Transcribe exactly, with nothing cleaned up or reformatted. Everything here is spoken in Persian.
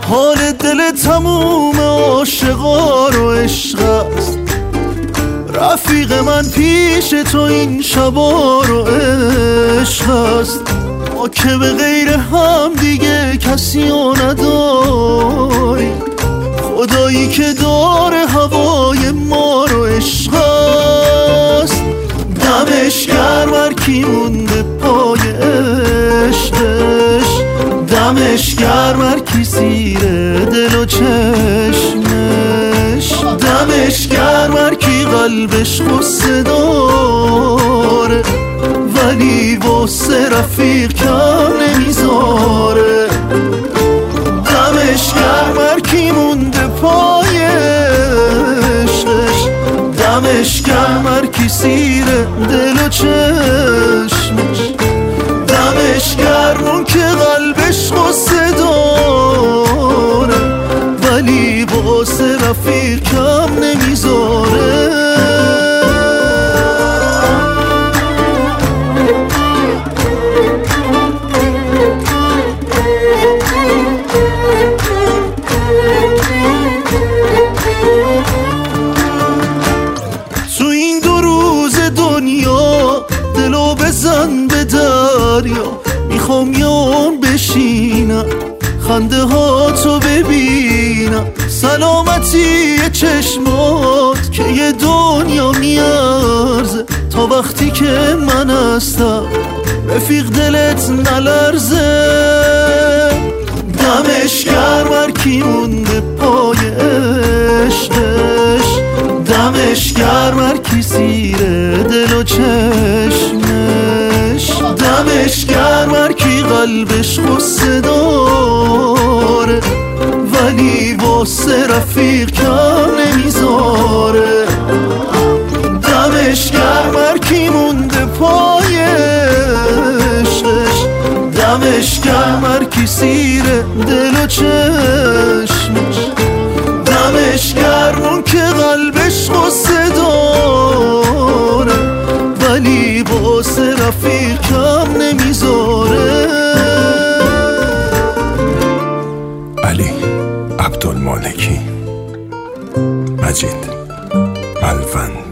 حال دل تموم عاشقا رو عشق است. رفیق من پیش تو این شبا رو عشق است. ما که به غیر هم دیگه کسی رو نداری، خدایی که داره هوای ما رو عشق است. دمش گرم هر کی مونده پای عشقش، دمش گرم هر کی زیر دل و چشمش، دمش گرم هر کی قلبش غصه داره ولی واسه رفیق کم نمیذاره. دمش گرم هر کی مونده پای عشقش، دمش گرم هر کی زیر دل و چشمش، دمش گرم اون که قلبش غصه داره ولی واسه رفیق کم نمیذاره. تو این دو روز دنیا دلو بزن به دریا، میخوام یام بشینم خنده ها تو ببینم، سلامتی چشمات که یه دنیا میارزه. تا وقتی که من هستم رفیق دلت نلرزه. دمش گرم هر کی مونده پای عشقش، دمش گرم هر کی زیر دل و چشمش، دمش گرم هر کی قلبش غصه داره ولی واسه رفیق کم نمیذاره. دمش گرم هر کی مونده پای عشقش، دمش گرم هر کی زیر دل و چشمش، دمش گرم اون که قلبش غصه داره ولی واسه رفیق کم نمیذاره. علی عبدالمالکی، مجید الوند.